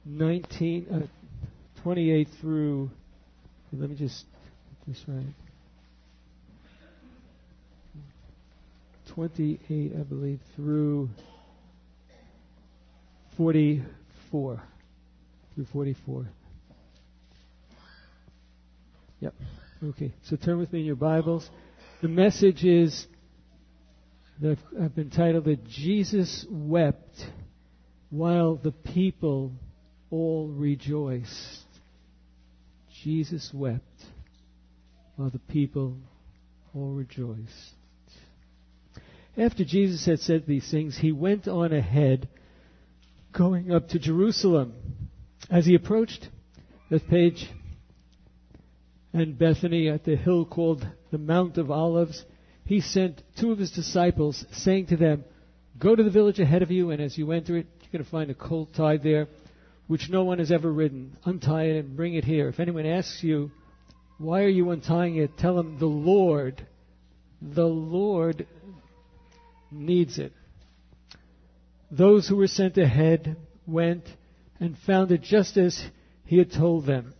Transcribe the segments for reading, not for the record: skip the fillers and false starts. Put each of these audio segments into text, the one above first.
28 through, let me just get this right. 28, I believe, through 44. Through 44. Yep. Okay. So turn with me in your Bibles. The message is that I've been titled that Jesus wept while the people all rejoiced. Jesus wept while the people all rejoiced. After Jesus had said these things, he went on ahead, going up to Jerusalem. As he approached Bethphage and Bethany at the hill called the Mount of Olives, he sent two of his disciples, saying to them, "Go to the village ahead of you, and as you enter it, you're going to find a colt tied there, which no one has ever ridden. Untie it and bring it here. If anyone asks you, 'Why are you untying it?' tell him, the Lord needs it." Those who were sent ahead went and found it just as he had told them.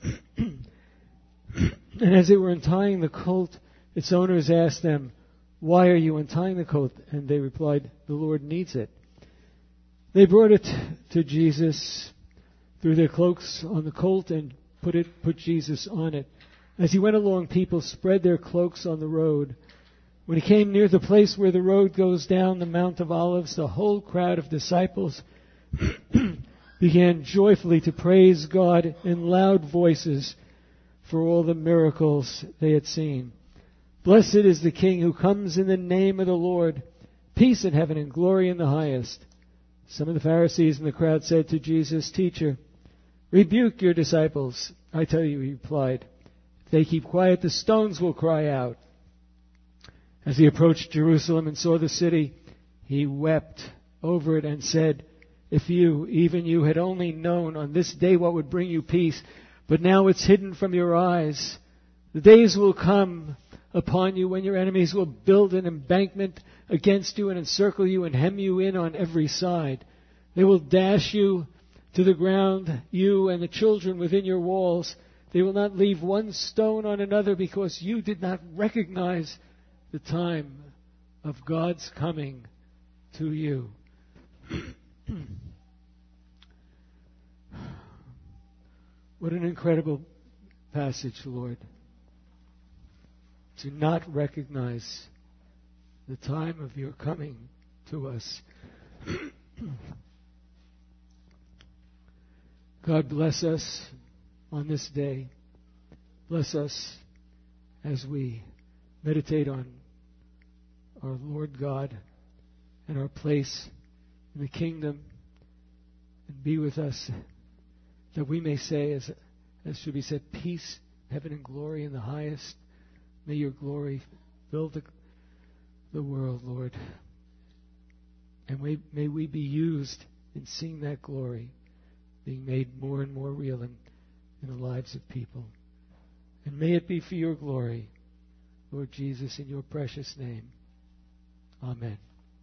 And as they were untying the colt, its owners asked them, "Why are you untying the colt?" And they replied, "The Lord needs it." They brought it to Jesus, threw their cloaks on the colt, and put Jesus on it. As he went along, people spread their cloaks on the road. When he came near the place where the road goes down the Mount of Olives, the whole crowd of disciples began joyfully to praise God in loud voices for all the miracles they had seen. "Blessed is the King who comes in the name of the Lord. Peace in heaven and glory in the highest." Some of the Pharisees in the crowd said to Jesus, "Teacher, rebuke your disciples." "I tell you," he replied, "if they keep quiet, the stones will cry out." As he approached Jerusalem and saw the city, he wept over it and said, "If you, even you, had only known on this day what would bring you peace, but now it's hidden from your eyes. The days will come upon you when your enemies will build an embankment against you and encircle you and hem you in on every side. They will dash you to the ground, you and the children within your walls. They will not leave one stone on another because you did not recognize the time of God's coming to you." What an incredible passage, Lord. To not recognize the time of your coming to us. God bless us on this day. Bless us as we meditate on our Lord God and our place in the kingdom, and be with us that we may say, as should be said, peace, heaven, and glory in the highest. May your glory fill the world, Lord. And may we be used in seeing that glory being made more and more real in the lives of people. And may it be for your glory, Lord Jesus, in your precious name. Amen.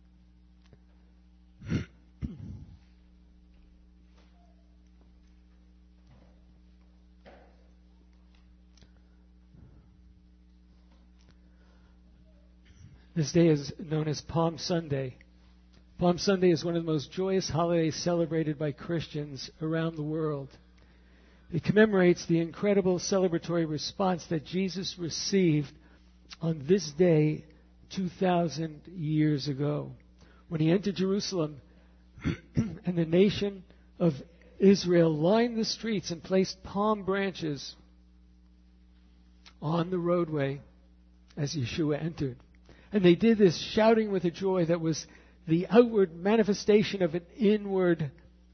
This day is known as Palm Sunday. Palm Sunday is one of the most joyous holidays celebrated by Christians around the world. It commemorates the incredible celebratory response that Jesus received on this day 2,000 years ago, when he entered Jerusalem and the nation of Israel lined the streets and placed palm branches on the roadway as Yeshua entered. And they did this shouting with a joy that was the outward manifestation of an inward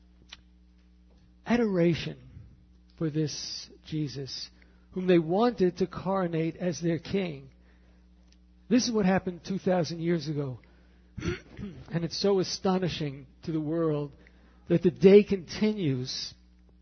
adoration for this Jesus, whom they wanted to coronate as their king. This is what happened 2,000 years ago. And it's so astonishing to the world that the day continues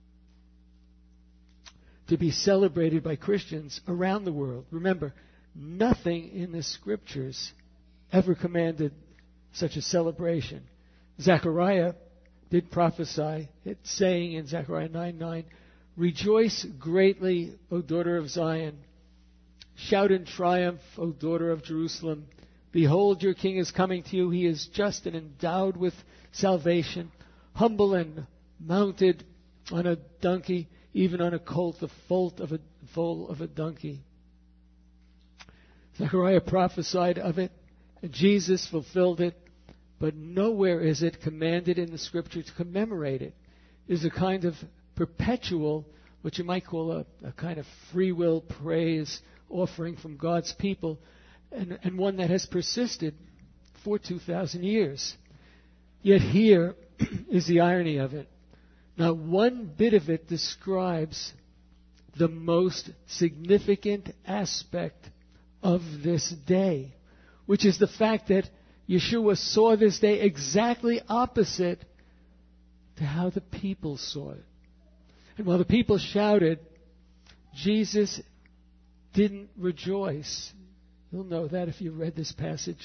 to be celebrated by Christians around the world. Remember, nothing in the Scriptures ever commanded such a celebration. Zechariah did prophesy, it saying in Zechariah 9:9, "Rejoice greatly, O daughter of Zion. Shout in triumph, O daughter of Jerusalem. Behold, your king is coming to you. He is just and endowed with salvation, humble and mounted on a donkey, even on a colt, the foal of a donkey." Zechariah prophesied of it, and Jesus fulfilled it, but nowhere is it commanded in the Scripture to commemorate it. It is a kind of perpetual, what you might call a kind of free will praise offering from God's people, and one that has persisted for 2,000 years. Yet here is the irony of it. Not one bit of it describes the most significant aspect of this day, which is the fact that Yeshua saw this day exactly opposite to how the people saw it. And while the people shouted, Jesus didn't rejoice. You'll know that if you read this passage.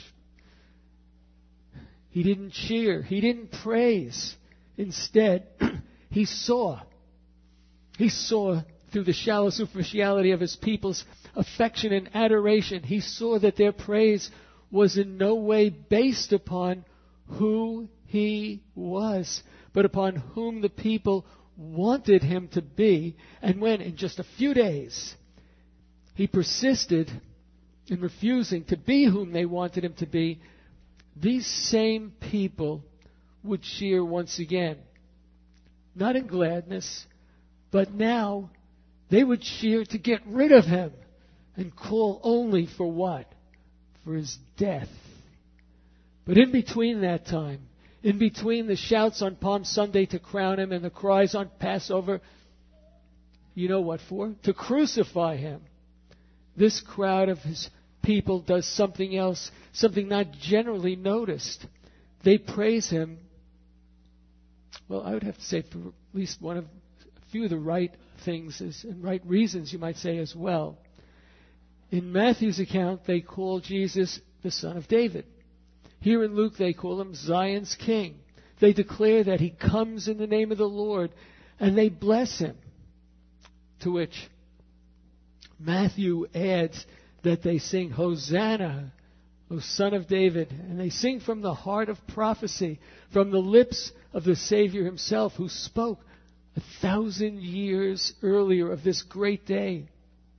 He didn't cheer. He didn't praise. Instead, he saw. He saw through the shallow superficiality of his people's affection and adoration. He saw that their praise was in no way based upon who he was, but upon whom the people wanted him to be. And when, in just a few days, he persisted in refusing to be whom they wanted him to be, these same people would cheer once again. Not in gladness, but now they would cheer to get rid of him and call only for what? For his death. But in between that time, in between the shouts on Palm Sunday to crown him and the cries on Passover, you know what for? To crucify him. This crowd of his people does something else, something not generally noticed. They praise him, well, I would have to say for at least a few of the right things and right reasons, you might say, as well. In Matthew's account, they call Jesus the Son of David. Here in Luke, they call him Zion's King. They declare that he comes in the name of the Lord, and they bless him. To which Matthew adds that they sing, "Hosanna, O Son of David." And they sing from the heart of prophecy, from the lips of the Savior himself, who spoke 1,000 years earlier of this great day.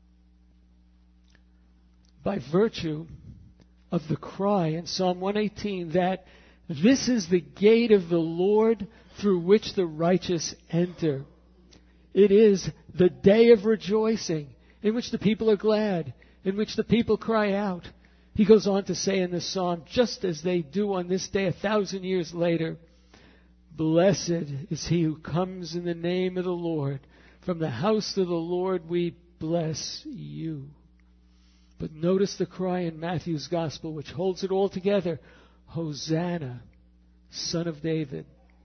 By virtue of the cry in Psalm 118 that this is the gate of the Lord through which the righteous enter. It is the day of rejoicing in which the people are glad, in which the people cry out. He goes on to say in the psalm, just as they do on this day 1,000 years later, "Blessed is he who comes in the name of the Lord. From the house of the Lord we bless you." But notice the cry in Matthew's Gospel, which holds it all together. "Hosanna, Son of David.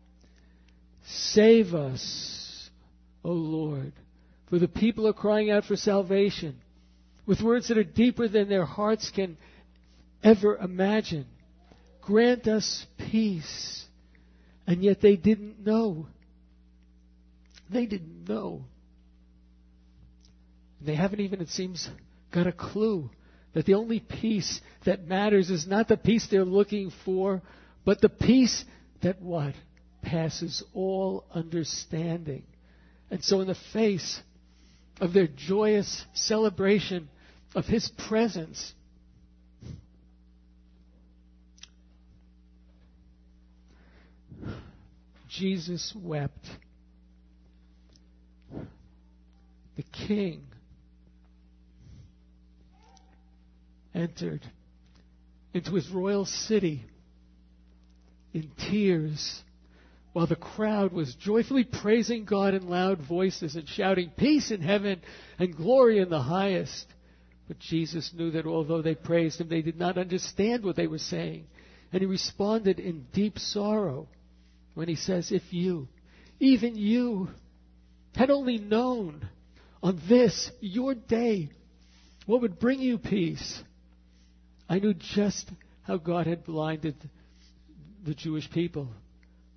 Save us, O Lord." For the people are crying out for salvation with words that are deeper than their hearts can ever imagine. Grant us peace. And yet they didn't know. They didn't know. They haven't even, it seems, got a clue that the only peace that matters is not the peace they're looking for, but the peace that what? Passes all understanding. And so in the face of their joyous celebration of his presence, Jesus wept. The King entered into his royal city in tears, while the crowd was joyfully praising God in loud voices and shouting, "Peace in heaven and glory in the highest." But Jesus knew that although they praised him, they did not understand what they were saying. And he responded in deep sorrow when he says, "If you, even you, had only known on this, your day, what would bring you peace, I knew just how God had blinded the Jewish people.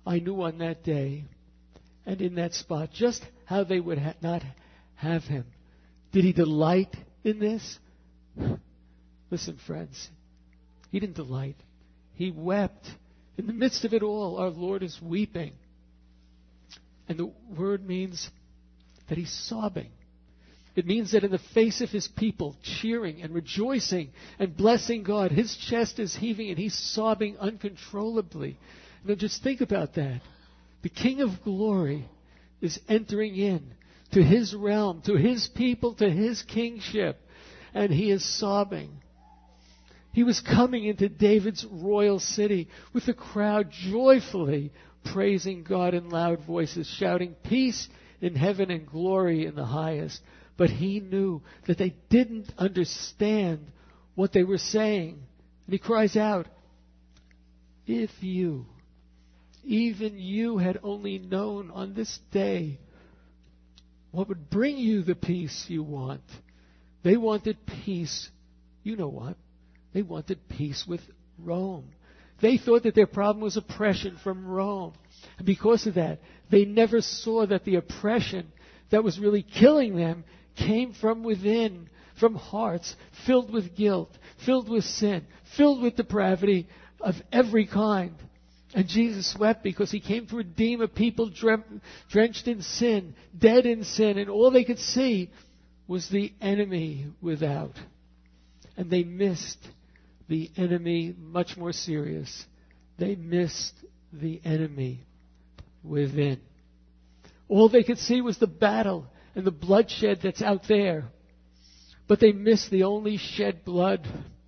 I knew on that day and in that spot just how they would not have him. Did he delight in this? Listen, friends, he didn't delight. He wept. In the midst of it all, our Lord is weeping. And the word means that he's sobbing. It means that in the face of his people cheering and rejoicing and blessing God, his chest is heaving and he's sobbing uncontrollably. Now just think about that. The King of Glory is entering in to his realm, to his people, to his kingship, and he is sobbing. He was coming into David's royal city with the crowd joyfully praising God in loud voices, shouting, "Peace in heaven and glory in the highest." But he knew that they didn't understand what they were saying. And he cries out, "If you, even you, had only known on this day what would bring you the peace you want." They wanted peace. You know what? They wanted peace with Rome. They thought that their problem was oppression from Rome. And because of that, they never saw that the oppression that was really killing them came from within, from hearts filled with guilt, filled with sin, filled with depravity of every kind. And Jesus wept because he came to redeem a people drenched in sin, dead in sin, and all they could see was the enemy without. And they missed the enemy much more serious. They missed the enemy within. All they could see was the battle and the bloodshed that's out there. But they missed the only shed blood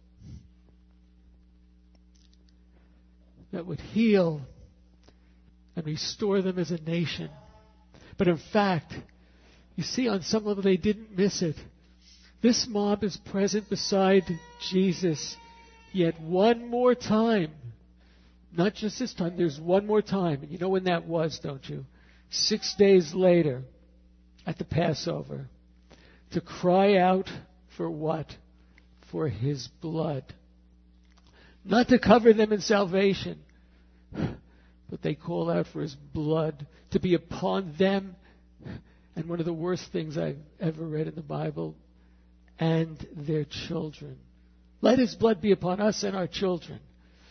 that would heal and restore them as a nation. But in fact, you see, on some level they didn't miss it. This mob is present beside Jesus yet one more time. Not just this time, there's one more time. And you know when that was, don't you? 6 days later, at the Passover, to cry out for what? For his blood. Not to cover them in salvation, but they call out for his blood to be upon them. And one of the worst things I've ever read in the Bible, and their children. Let his blood be upon us and our children.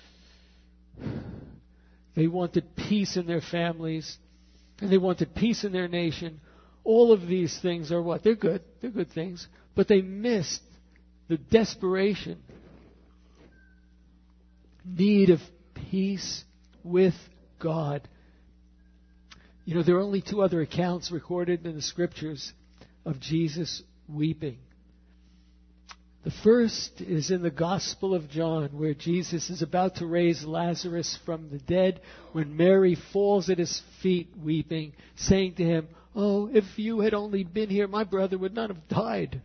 They wanted peace in their families, and they wanted peace in their nation. All of these things are what? They're good. They're good things. But they missed the desperation, need of peace with God. You know, there are only two other accounts recorded in the Scriptures of Jesus weeping. The first is in the Gospel of John, where Jesus is about to raise Lazarus from the dead, when Mary falls at his feet weeping, saying to him, "Oh, if you had only been here, my brother would not have died."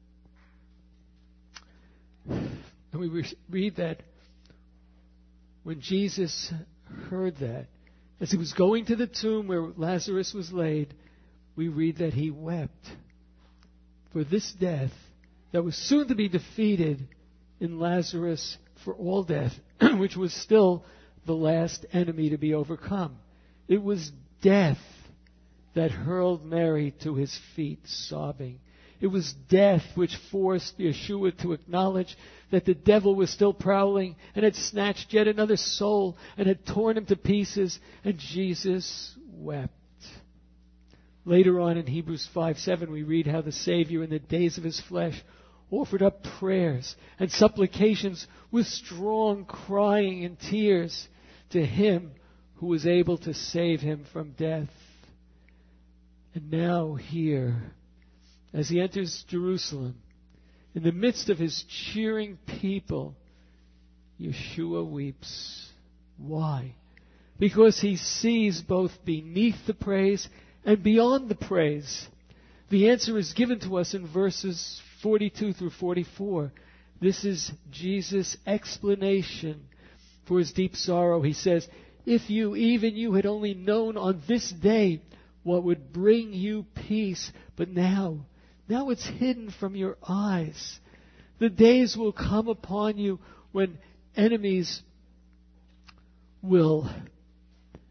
And we read that when Jesus heard that, as he was going to the tomb where Lazarus was laid, we read that he wept for this death that was soon to be defeated in Lazarus for all death, which was still the last enemy to be overcome. It was death that hurled Mary to his feet sobbing. It was death which forced Yeshua to acknowledge that the devil was still prowling and had snatched yet another soul and had torn him to pieces, and Jesus wept. Later on in Hebrews 5:7 we read how the Savior in the days of his flesh offered up prayers and supplications with strong crying and tears to him who was able to save him from death. And now here, as he enters Jerusalem, in the midst of his cheering people, Yeshua weeps. Why? Because he sees both beneath the praise and beyond the praise. The answer is given to us in verses 42 through 44. This is Jesus' explanation for his deep sorrow. He says, "If you, even you, had only known on this day what would bring you peace, but now it's hidden from your eyes. The days will come upon you when enemies will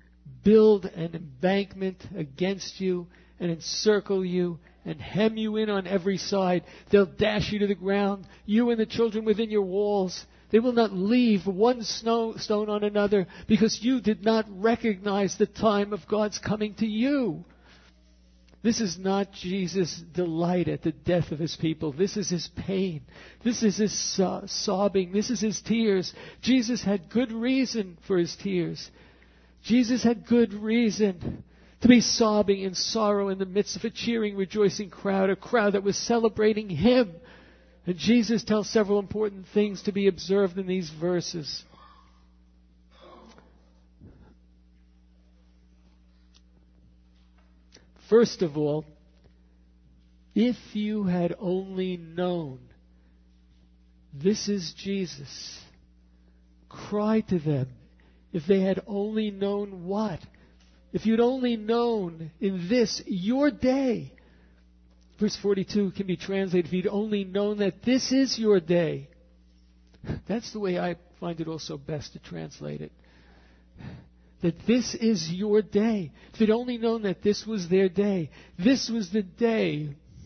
build an embankment against you and encircle you and hem you in on every side. They'll dash you to the ground, you and the children within your walls. They will not leave one stone on another, because you did not recognize the time of God's coming to you. This is not Jesus' delight at the death of his people. This is his pain. This is his sobbing. This is his tears. Jesus had good reason for his tears. Jesus had good reason to be sobbing in sorrow in the midst of a cheering, rejoicing crowd, a crowd that was celebrating him. And Jesus tells several important things to be observed in these verses. First of all, if you had only known this is Jesus, cry to them. If they had only known what? If you'd only known in this, your day. Verse 42 can be translated, if you'd only known that this is your day. That's the way I find it also best to translate it. That this is your day. If they'd only known that this was their day. This was the day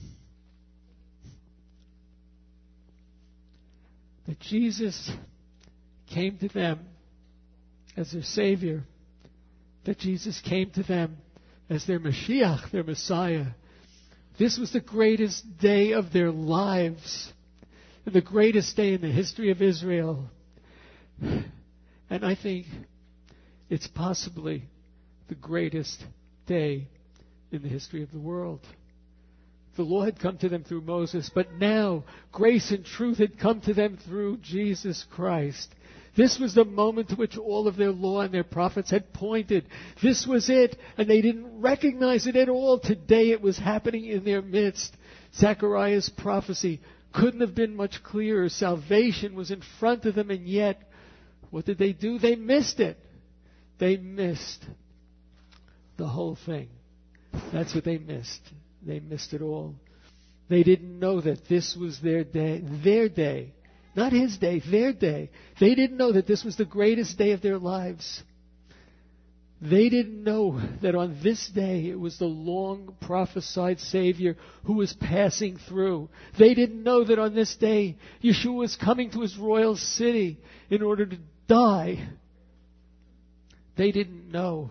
that Jesus came to them as their Savior. That Jesus came to them as their Mashiach, their Messiah. This was the greatest day of their lives. And the greatest day in the history of Israel. And I think it's possibly the greatest day in the history of the world. The law had come to them through Moses, but now grace and truth had come to them through Jesus Christ. This was the moment to which all of their law and their prophets had pointed. This was it, and they didn't recognize it at all. Today it was happening in their midst. Zechariah's prophecy couldn't have been much clearer. Salvation was in front of them, and yet, what did they do? They missed it. They missed the whole thing. That's what they missed. They missed it all. They didn't know that this was their day. Their day. Not his day, their day. They didn't know that this was the greatest day of their lives. They didn't know that on this day it was the long prophesied Savior who was passing through. They didn't know that on this day Yeshua was coming to his royal city in order to die. They didn't know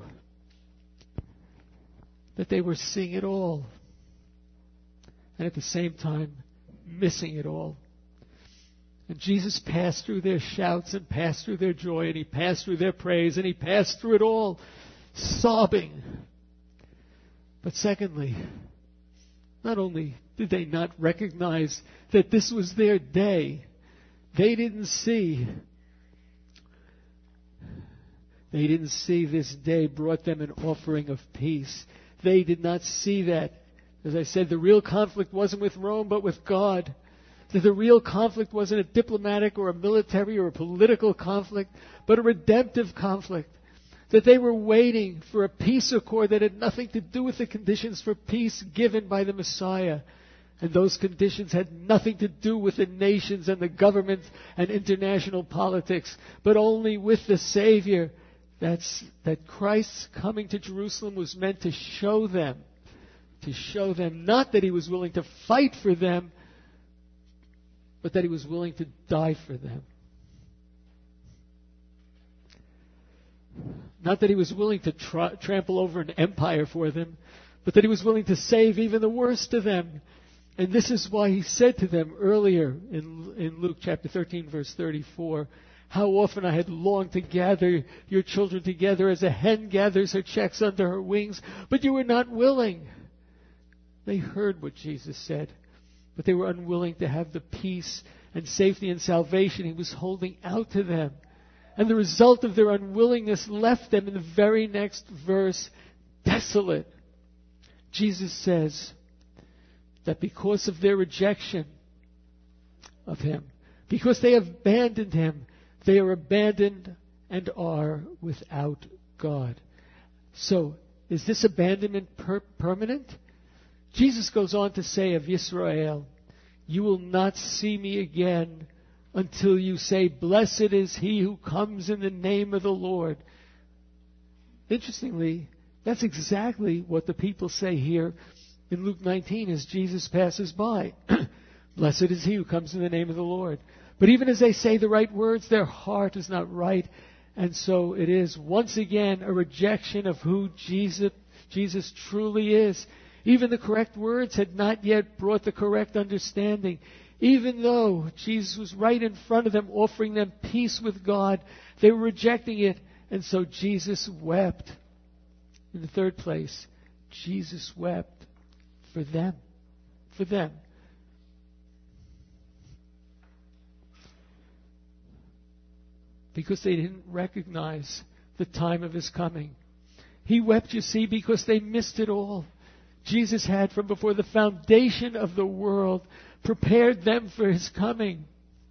that they were seeing it all, and at the same time missing it all. And Jesus passed through their shouts and passed through their joy, and he passed through their praise, and he passed through it all sobbing. But secondly, not only did they not recognize that this was their day, they didn't see this day brought them an offering of peace. They did not see that. As I said, the real conflict wasn't with Rome, but with God. That the real conflict wasn't a diplomatic or a military or a political conflict, but a redemptive conflict. That they were waiting for a peace accord that had nothing to do with the conditions for peace given by the Messiah. And those conditions had nothing to do with the nations and the government and international politics, but only with the Savior. That Christ's coming to Jerusalem was meant to show them, not that he was willing to fight for them, but that he was willing to die for them. Not that he was willing to trample over an empire for them, but that he was willing to save even the worst of them. And this is why he said to them earlier in Luke chapter 13, verse 34, how often I had longed to gather your children together as a hen gathers her chicks under her wings, but you were not willing. They heard what Jesus said, but they were unwilling to have the peace and safety and salvation he was holding out to them. And the result of their unwillingness left them in the very next verse desolate. Jesus says that because of their rejection of him, because they have abandoned him, they are abandoned and are without God. So, is this abandonment permanent? Jesus goes on to say of Yisrael, you will not see me again until you say, blessed is he who comes in the name of the Lord. interestingly, that's exactly what the people say here in Luke 19 as Jesus passes by. Blessed is he who comes in the name of the Lord. But even as they say the right words, their heart is not right. And so it is once again a rejection of who Jesus truly is. Even the correct words had not yet brought the correct understanding. Even though Jesus was right in front of them, offering them peace with God, they were rejecting it. And so Jesus wept. In the third place, Jesus wept for them. For them. Because they didn't recognize the time of his coming. He wept, you see, because they missed it all. Jesus had, from before the foundation of the world, prepared them for his coming.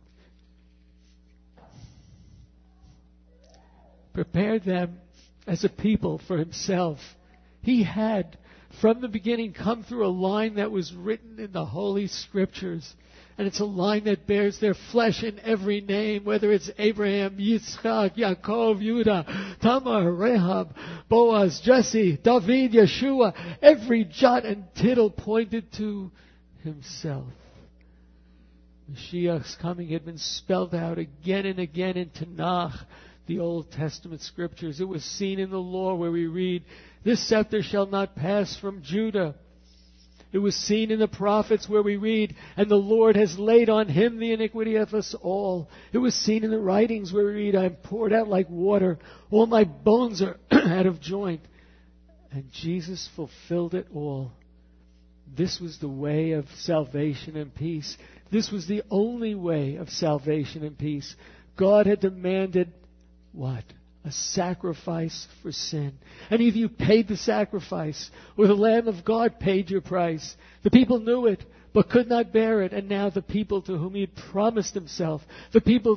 Prepared them as a people for himself. He had, from the beginning, come through a line that was written in the Holy Scriptures. And it's a line that bears their flesh in every name, whether it's Abraham, Yitzchak, Yaakov, Judah, Tamar, Rahab, Boaz, Jesse, David, Yeshua. Every jot and tittle pointed to himself. Mashiach's coming had been spelled out again and again in Tanakh, the Old Testament Scriptures. It was seen in the law where we read, "This scepter shall not pass from Judah." It was seen in the prophets where we read, "And the Lord has laid on him the iniquity of us all." It was seen in the writings where we read, "I am poured out like water. All my bones are out of joint." And Jesus fulfilled it all. This was the way of salvation and peace. This was the only way of salvation and peace. God had demanded what? A sacrifice for sin. Any of you paid the sacrifice, or the Lamb of God paid your price. The people knew it, but could not bear it. And now the people to whom he had promised himself, those people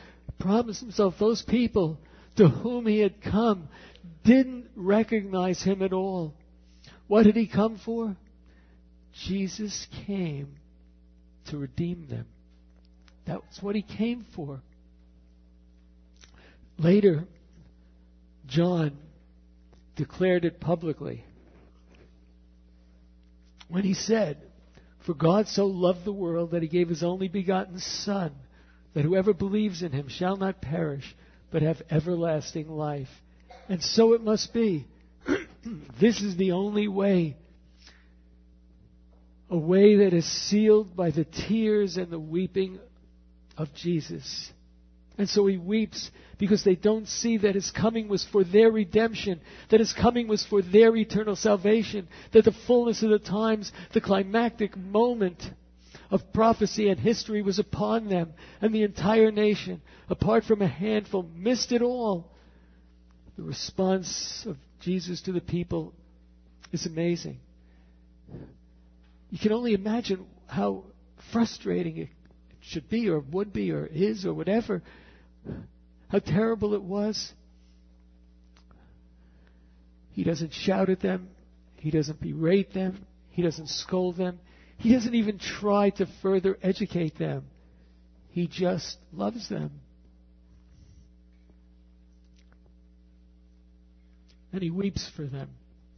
to whom he had come, didn't recognize him at all. What did he come for? Jesus came to redeem them. That's what he came for. Later, John declared it publicly when he said, "For God so loved the world that he gave his only begotten Son, that whoever believes in him shall not perish, but have everlasting life." And so it must be. This is the only way. A way that is sealed by the tears and the weeping of Jesus. And so he weeps because they don't see that his coming was for their redemption, that his coming was for their eternal salvation, that the fullness of the times, the climactic moment of prophecy and history was upon them, and the entire nation, apart from a handful, missed it all. The response of Jesus to the people is amazing. You can only imagine how frustrating it should be, or would be, or is, or whatever. How terrible it was. He doesn't shout at them. He doesn't berate them. He doesn't scold them. He doesn't even try to further educate them. He just loves them. And he weeps for them.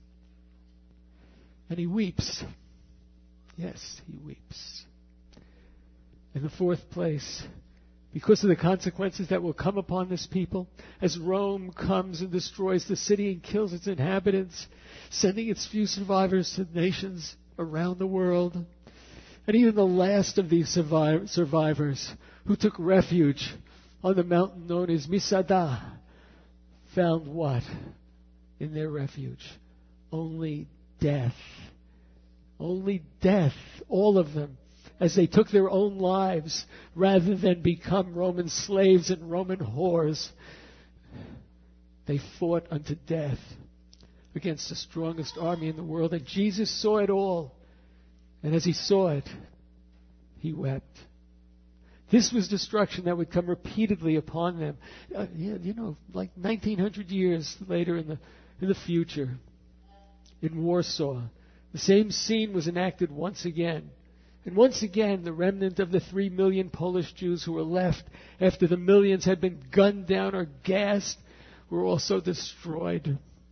And he weeps. Yes, he weeps. In the fourth place, because of the consequences that will come upon this people, as Rome comes and destroys the city and kills its inhabitants, sending its few survivors to nations around the world. And even the last of these survivors who took refuge on the mountain known as Masada found what in their refuge? Only death. Only death, all of them, as they took their own lives rather than become Roman slaves and Roman whores. They fought unto death against the strongest army in the world. And Jesus saw it all. And as he saw it, he wept. This was destruction that would come repeatedly upon them. Like 1900 years later in the future, in Warsaw, the same scene was enacted once again. And once again, the remnant of the 3 million Polish Jews who were left after the millions had been gunned down or gassed were also destroyed.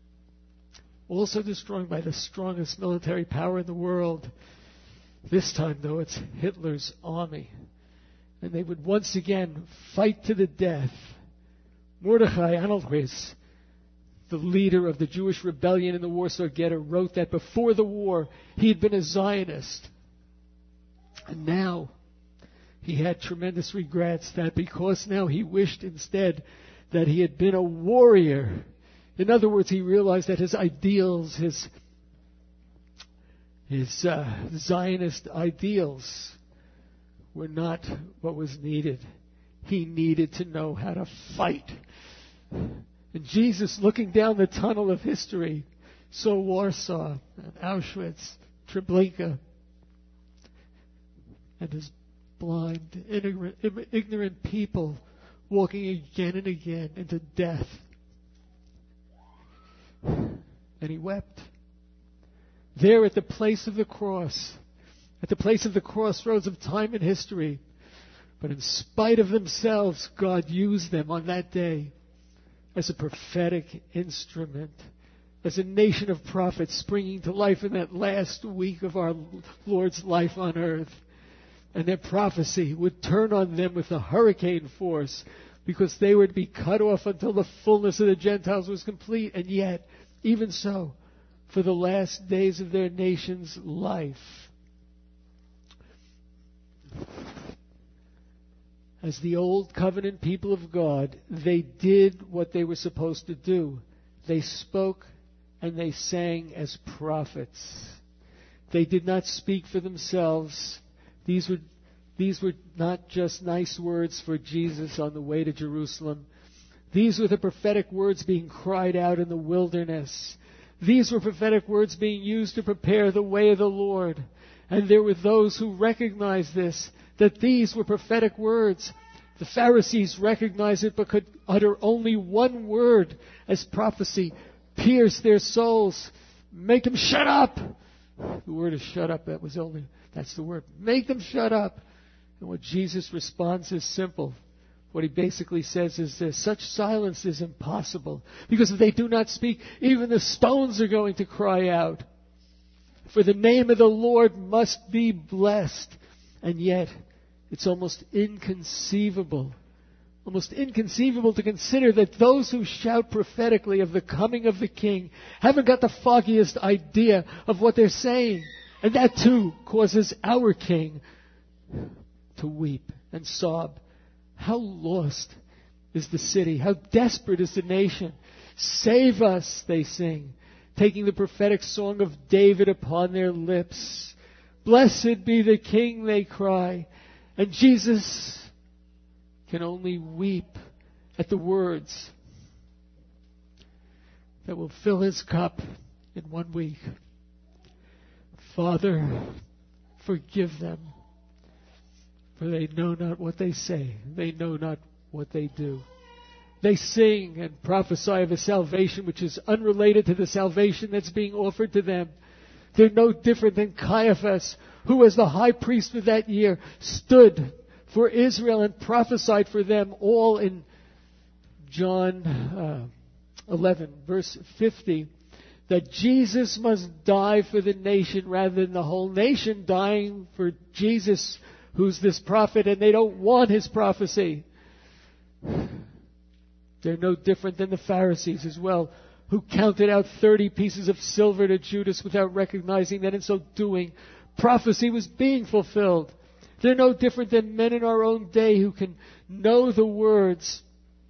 also destroyed by the strongest military power in the world. This time, though, it's Hitler's army. And they would once again fight to the death. Mordechai Anelquist, the leader of the Jewish rebellion in the Warsaw Ghetto, wrote that before the war he had been a Zionist. And now he had tremendous regrets that because now he wished instead that he had been a warrior. In other words, he realized that his ideals, his Zionist ideals, were not what was needed. He needed to know how to fight. And Jesus, looking down the tunnel of history, saw Warsaw and Auschwitz, Treblinka, and his blind, ignorant people walking again and again into death. And he wept. There at the place of the cross, at the place of the crossroads of time and history, but in spite of themselves, God used them on that day as a prophetic instrument, as a nation of prophets springing to life in that last week of our Lord's life on earth. And their prophecy would turn on them with a hurricane force because they were to be cut off until the fullness of the Gentiles was complete. And yet, even so, for the last days of their nation's life, as the old covenant people of God, they did what they were supposed to do. They spoke and they sang as prophets. They did not speak for themselves. These were not just nice words for Jesus on the way to Jerusalem. These were the prophetic words being cried out in the wilderness. These were prophetic words being used to prepare the way of the Lord. And there were those who recognized this, that these were prophetic words. The Pharisees recognized it but could utter only one word as prophecy, pierce their souls, make them shut up. The word is shut up, that's the word. Make them shut up. And what Jesus responds is simple. What he basically says is this: such silence is impossible, because if they do not speak, even the stones are going to cry out. For the name of the Lord must be blessed. And yet, it's almost inconceivable to consider that those who shout prophetically of the coming of the King haven't got the foggiest idea of what they're saying. And that too causes our King to weep and sob. How lost is the city? How desperate is the nation? Save us, they sing, taking the prophetic song of David upon their lips. Blessed be the King, they cry. And Jesus can only weep at the words that will fill his cup in 1 week. Father, forgive them, for they know not what they say. They know not what they do. They sing and prophesy of a salvation which is unrelated to the salvation that's being offered to them. They're no different than Caiaphas, who as the high priest of that year stood for Israel and prophesied for them, all in John 11, verse 50, that Jesus must die for the nation rather than the whole nation dying for Jesus, who's this prophet, and they don't want his prophecy. They're no different than the Pharisees as well, who counted out 30 pieces of silver to Judas without recognizing that in so doing, prophecy was being fulfilled. They're no different than men in our own day who can know the words.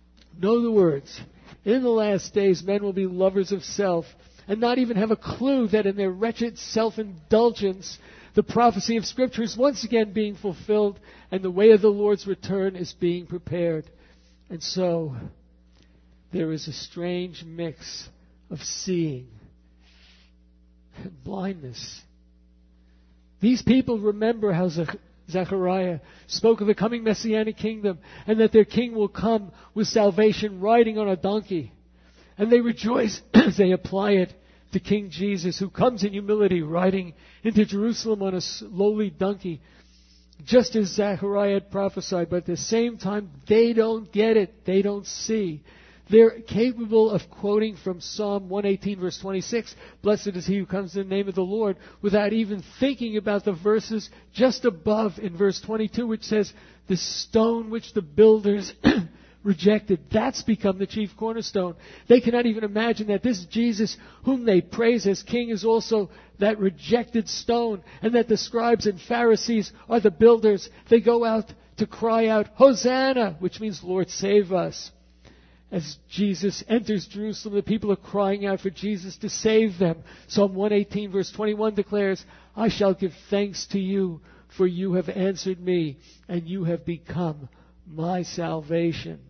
In the last days, men will be lovers of self and not even have a clue that in their wretched self-indulgence, the prophecy of Scripture is once again being fulfilled and the way of the Lord's return is being prepared. And so, there is a strange mix of seeing and blindness. These people remember how Zechariah spoke of the coming Messianic kingdom and that their king will come with salvation riding on a donkey. And they rejoice as they apply it to King Jesus, who comes in humility riding into Jerusalem on a lowly donkey, just as Zechariah had prophesied. But at the same time, they don't get it. They don't see They're capable of quoting from Psalm 118, verse 26, "Blessed is he who comes in the name of the Lord," without even thinking about the verses just above in verse 22, which says, "The stone which the builders rejected, that's become the chief cornerstone." They cannot even imagine that this Jesus, whom they praise as king, is also that rejected stone, and that the scribes and Pharisees are the builders. They go out to cry out, "Hosanna," which means, "Lord, save us." As Jesus enters Jerusalem, the people are crying out for Jesus to save them. Psalm 118, verse 21 declares, "I shall give thanks to you, for you have answered me, and you have become my salvation."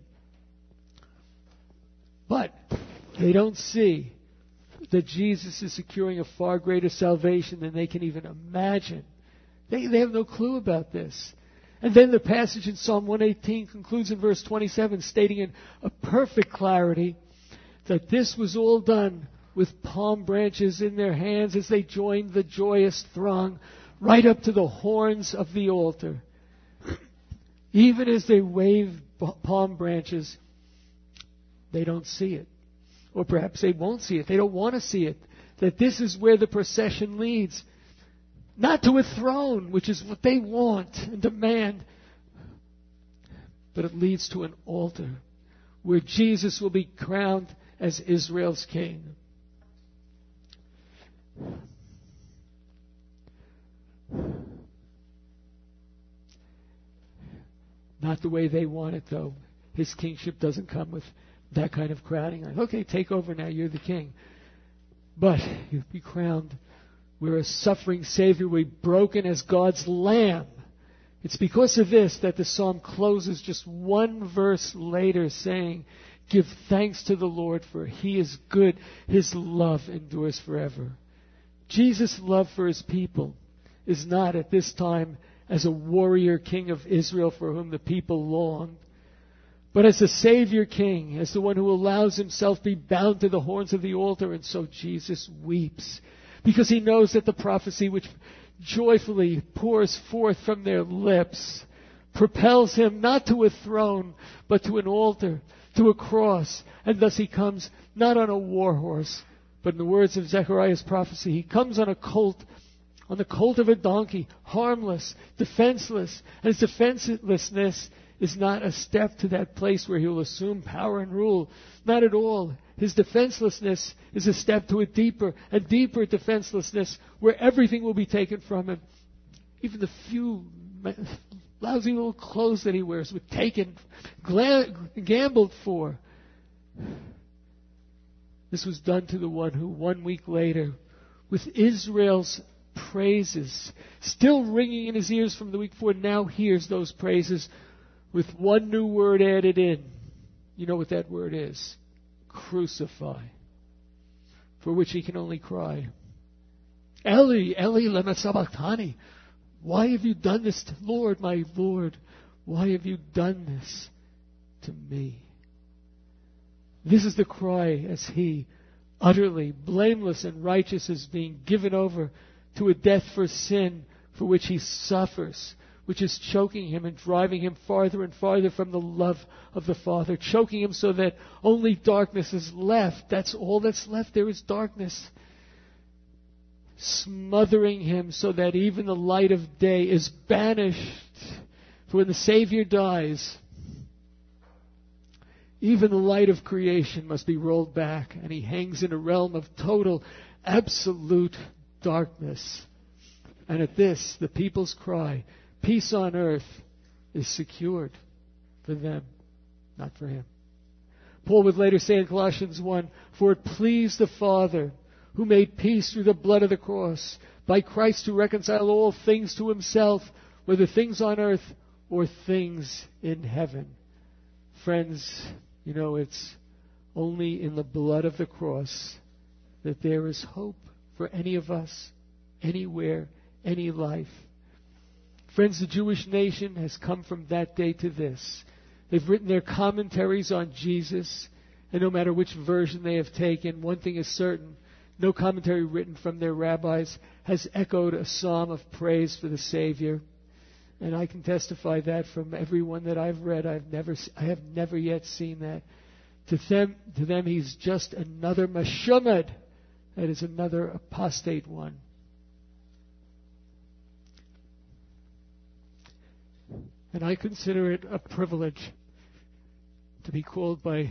But they don't see that Jesus is securing a far greater salvation than they can even imagine. They have no clue about this. And then the passage in Psalm 118 concludes in verse 27, stating in a perfect clarity that this was all done with palm branches in their hands as they joined the joyous throng right up to the horns of the altar. Even as they wave palm branches, they don't see it. Or perhaps they won't see it. They don't want to see it. That this is where the procession leads. Not to a throne, which is what they want and demand, but it leads to an altar where Jesus will be crowned as Israel's king. Not the way they want it, though. His kingship doesn't come with that kind of crowning. Like, okay, take over now, you're the king. But you'll be crowned where a suffering Savior will be broken as God's Lamb. It's because of this that the psalm closes just one verse later saying, "Give thanks to the Lord, for He is good. His love endures forever." Jesus' love for His people is not at this time as a warrior king of Israel for whom the people longed, but as a Savior King, as the one who allows Himself to be bound to the horns of the altar. And so Jesus weeps, because He knows that the prophecy which joyfully pours forth from their lips propels Him not to a throne, but to an altar, to a cross. And thus He comes not on a war horse, but in the words of Zechariah's prophecy, He comes on a colt, on the colt of a donkey, harmless, defenseless. And His defenselessness is not a step to that place where He will assume power and rule. Not at all. His defenselessness is a step to a deeper and deeper defenselessness where everything will be taken from Him. Even the few lousy little clothes that He wears were taken, gambled for. This was done to the one who 1 week later, with Israel's praises still ringing in His ears from the week before, now hears those praises with one new word added in. You know what that word is? Crucify. For which He can only cry, "Eli, Eli, lema sabachthani." Why have you done this, Lord, my Lord? Why have you done this to me? This is the cry as He, utterly blameless and righteous, is being given over to a death for sin for which He suffers, which is choking Him and driving Him farther and farther from the love of the Father, choking Him so that only darkness is left. That's all that's left. There is darkness. Smothering Him so that even the light of day is banished. For when the Savior dies, even the light of creation must be rolled back, and He hangs in a realm of total, absolute darkness. And at this, the people's cry, "Peace on earth," is secured for them, not for Him. Paul would later say in Colossians 1, "For it pleased the Father, who made peace through the blood of the cross, by Christ to reconcile all things to Himself, whether things on earth or things in heaven." Friends, you know, it's only in the blood of the cross that there is hope for any of us, anywhere, any life. Friends, the Jewish nation has come from that day to this. They've written their commentaries on Jesus, and no matter which version they have taken, one thing is certain: no commentary written from their rabbis has echoed a psalm of praise for the Savior. And I can testify that from everyone that I've read. I have never yet seen that. To them he's just another Meshumad. That is another apostate one. And I consider it a privilege to be called by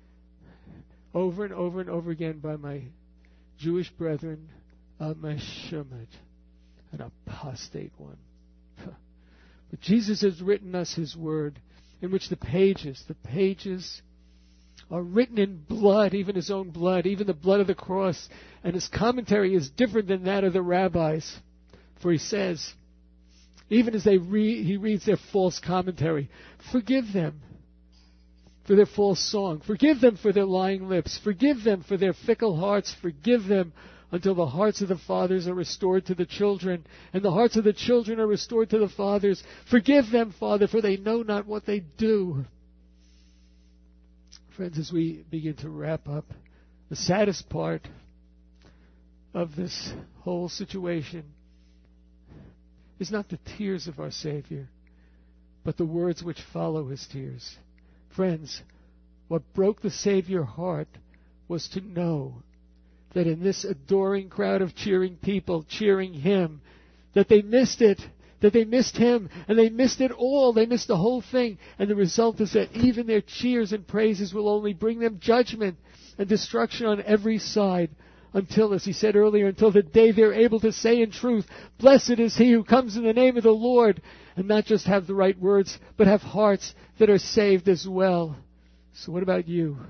over and over and over again by my Jewish brethren a Meshumad, an apostate one. But Jesus has written us His Word, in which the pages are written in blood, even His own blood, even the blood of the cross. And His commentary is different than that of the rabbis. For He says, even as He reads their false commentary, forgive them for their false song. Forgive them for their lying lips. Forgive them for their fickle hearts. Forgive them until the hearts of the fathers are restored to the children, and the hearts of the children are restored to the fathers. Forgive them, Father, for they know not what they do. Friends, as we begin to wrap up, the saddest part of this whole situation is not the tears of our Savior, but the words which follow His tears. Friends, what broke the Savior's heart was to know that in this adoring crowd of cheering people, cheering Him, that they missed it, that they missed Him, and they missed it all. They missed the whole thing. And the result is that even their cheers and praises will only bring them judgment and destruction on every side until, as He said earlier, until the day they're able to say in truth, blessed is he who comes in the name of the Lord, and not just have the right words, but have hearts that are saved as well. So what about you?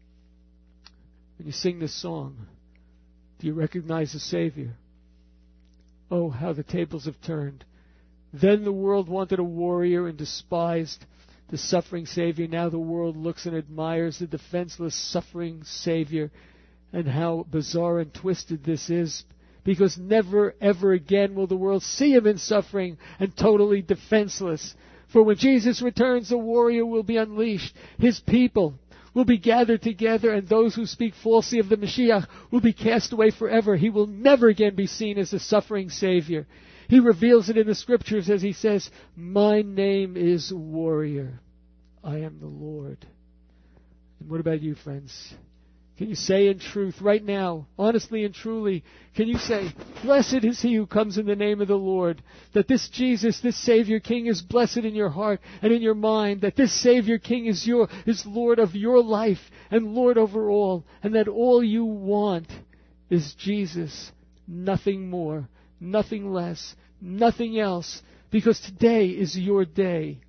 When you sing this song, do you recognize the Savior? Oh, how the tables have turned. Then the world wanted a warrior and despised the suffering Savior. Now the world looks and admires the defenseless, suffering Savior. And how bizarre and twisted this is, because never, ever again will the world see Him in suffering and totally defenseless. For when Jesus returns, the warrior will be unleashed. His people will be gathered together, and those who speak falsely of the Mashiach will be cast away forever. He will never again be seen as the suffering Savior. He reveals it in the Scriptures as He says, my name is Warrior. I am the Lord. And what about you, friends? Can you say in truth, right now, honestly and truly, can you say, blessed is he who comes in the name of the Lord, that this Jesus, this Savior King is blessed in your heart and in your mind, that this Savior King is Lord of your life and Lord over all, and that all you want is Jesus, nothing more, nothing less, nothing else, because today is your day.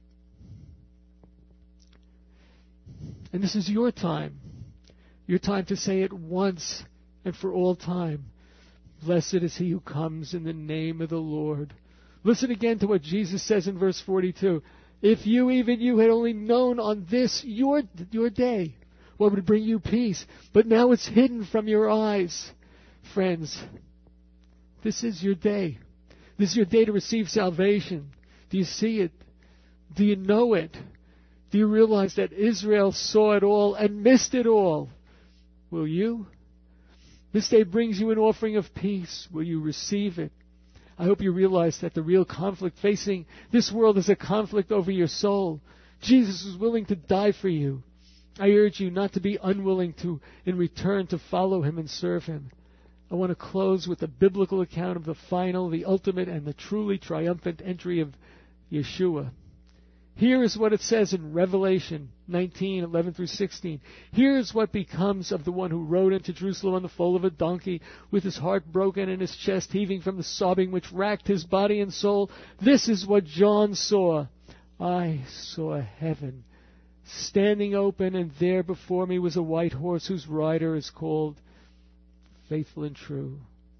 And this is your time. Your time to say it once and for all time. Blessed is he who comes in the name of the Lord. Listen again to what Jesus says in verse 42. If you, even you, had only known on this, your day, what would bring you peace. But now it's hidden from your eyes. Friends, this is your day. This is your day to receive salvation. Do you see it? Do you know it? Do you realize that Israel saw it all and missed it all? Will you? This day brings you an offering of peace. Will you receive it? I hope you realize that the real conflict facing this world is a conflict over your soul. Jesus was willing to die for you. I urge you not to be unwilling to, in return, to follow Him and serve Him. I want to close with a biblical account of the final, the ultimate, and the truly triumphant entry of Yeshua. Here is what it says in Revelation 19:11-16. Here is what becomes of the one who rode into Jerusalem on the foal of a donkey, with his heart broken and his chest heaving from the sobbing which racked his body and soul. This is what John saw. I saw heaven standing open, and there before me was a white horse whose rider is called Faithful and True.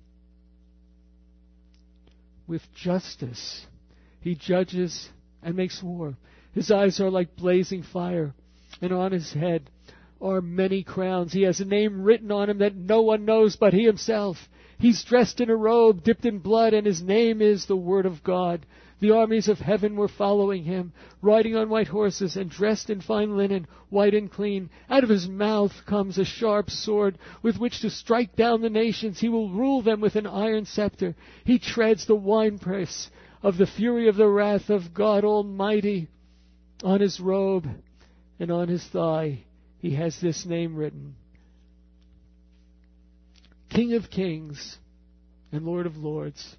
With justice he judges and makes war. His eyes are like blazing fire, and on his head are many crowns. He has a name written on him that no one knows but he himself. He's dressed in a robe dipped in blood, and his name is the Word of God. The armies of heaven were following him, riding on white horses and dressed in fine linen, white and clean. Out of his mouth comes a sharp sword with which to strike down the nations. He will rule them with an iron scepter. He treads the winepress of the fury of the wrath of God Almighty. On his robe and on his thigh he has this name written: King of Kings and Lord of Lords.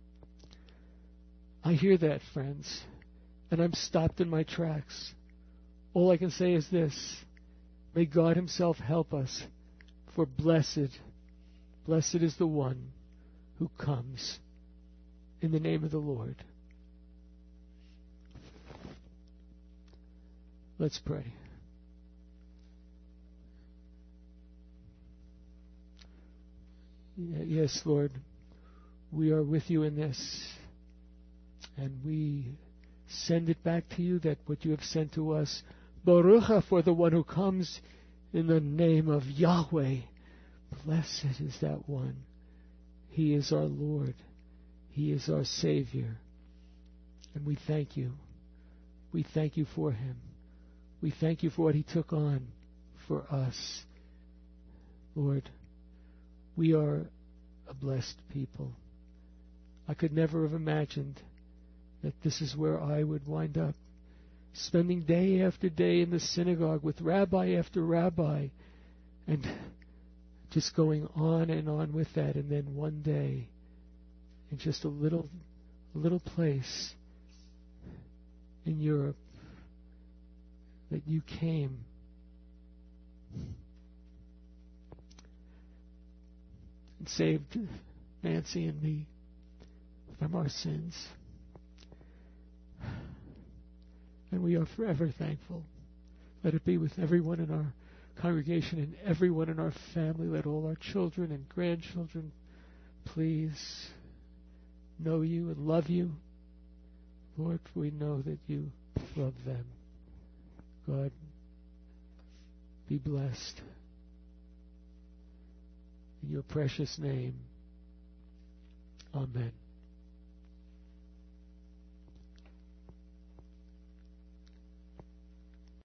I hear that, friends, and I'm stopped in my tracks. All I can say is this: may God himself help us, for blessed is the one who comes in the name of the Lord. Let's pray. Yes, Lord, we are with you in this, and we send it back to you, that what you have sent to us, Baruch, for the one who comes in the name of Yahweh. Blessed is that one. He is our Lord. He is our Savior. And we thank you. We thank you for him. We thank you for what he took on for us. Lord, we are a blessed people. I could never have imagined that this is where I would wind up, spending day after day in the synagogue with rabbi after rabbi, and just going on and on with that. And then one day, in just a little place in Europe, that you came and saved Nancy and me from our sins. And we are forever thankful. Let it be with everyone in our congregation and everyone in our family. Let all our children and grandchildren please know you and love you. Lord, we know that you love them. God, be blessed. In your precious name, amen.